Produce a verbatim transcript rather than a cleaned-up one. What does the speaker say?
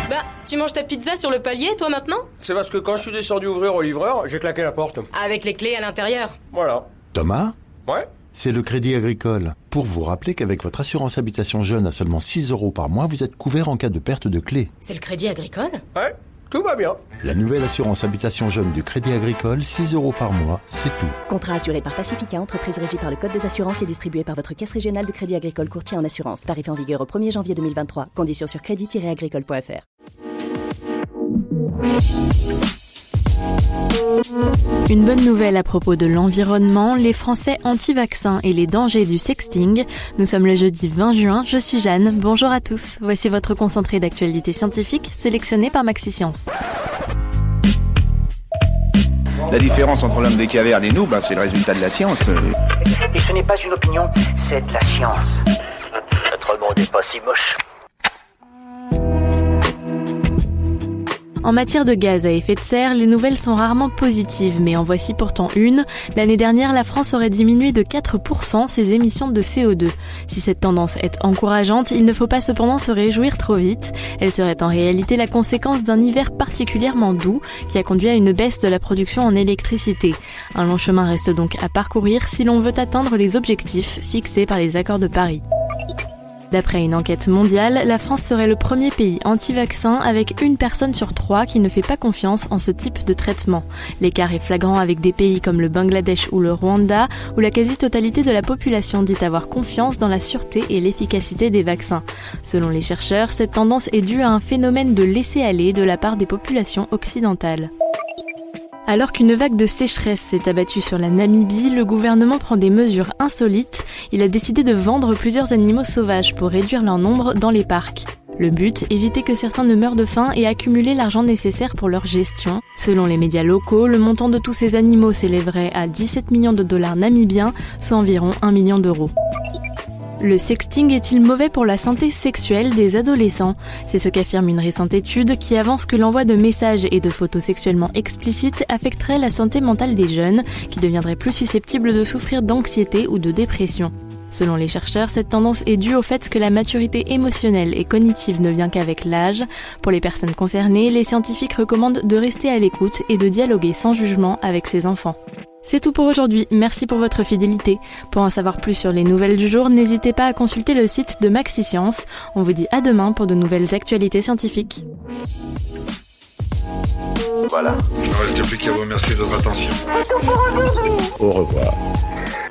Bah, tu manges ta pizza sur le palier, toi, maintenant ? C'est parce que quand je suis descendu ouvrir au livreur, j'ai claqué la porte. Avec les clés à l'intérieur. Voilà. Thomas ? Ouais ? C'est le Crédit Agricole. Pour vous rappeler qu'avec votre assurance habitation jeune à seulement six euros par mois, vous êtes couvert en cas de perte de clé. C'est le Crédit Agricole ? Ouais, tout va bien. La nouvelle assurance habitation jeune du Crédit Agricole, six euros par mois, c'est tout. Contrat assuré par Pacifica, entreprise régie par le Code des assurances et distribué par votre caisse régionale de Crédit Agricole courtier en assurance. Tarif en vigueur au premier janvier deux mille vingt-trois. Conditions sur crédit tiret agricole point f r. Une bonne nouvelle à propos de l'environnement, les Français anti-vaccins et les dangers du sexting. Nous sommes le jeudi vingt juin, je suis Jeanne, bonjour à tous. Voici votre concentré d'actualité scientifique sélectionné par Maxi Science. La différence entre l'homme des cavernes et nous, ben, c'est le résultat de la science. Et ce n'est pas une opinion, c'est de la science. Notre monde n'est pas si moche. En matière de gaz à effet de serre, les nouvelles sont rarement positives, mais en voici pourtant une. L'année dernière, la France aurait diminué de quatre pour cent ses émissions de C O deux. Si cette tendance est encourageante, il ne faut pas cependant se réjouir trop vite. Elle serait en réalité la conséquence d'un hiver particulièrement doux qui a conduit à une baisse de la production en électricité. Un long chemin reste donc à parcourir si l'on veut atteindre les objectifs fixés par les accords de Paris. D'après une enquête mondiale, la France serait le premier pays anti-vaccin avec une personne sur trois qui ne fait pas confiance en ce type de traitement. L'écart est flagrant avec des pays comme le Bangladesh ou le Rwanda, où la quasi-totalité de la population dit avoir confiance dans la sûreté et l'efficacité des vaccins. Selon les chercheurs, cette tendance est due à un phénomène de laisser-aller de la part des populations occidentales. Alors qu'une vague de sécheresse s'est abattue sur la Namibie, le gouvernement prend des mesures insolites. Il a décidé de vendre plusieurs animaux sauvages pour réduire leur nombre dans les parcs. Le but, éviter que certains ne meurent de faim et accumuler l'argent nécessaire pour leur gestion. Selon les médias locaux, le montant de tous ces animaux s'élèverait à dix-sept millions de dollars namibiens, soit environ un million d'euros. Le sexting est-il mauvais pour la santé sexuelle des adolescents ? C'est ce qu'affirme une récente étude qui avance que l'envoi de messages et de photos sexuellement explicites affecterait la santé mentale des jeunes, qui deviendraient plus susceptibles de souffrir d'anxiété ou de dépression. Selon les chercheurs, cette tendance est due au fait que la maturité émotionnelle et cognitive ne vient qu'avec l'âge. Pour les personnes concernées, les scientifiques recommandent de rester à l'écoute et de dialoguer sans jugement avec ses enfants. C'est tout pour aujourd'hui, merci pour votre fidélité. Pour en savoir plus sur les nouvelles du jour, n'hésitez pas à consulter le site de Maxi Science. On vous dit à demain pour de nouvelles actualités scientifiques. Voilà. Il ne reste plus qu'à vous remercier de votre attention. Au revoir.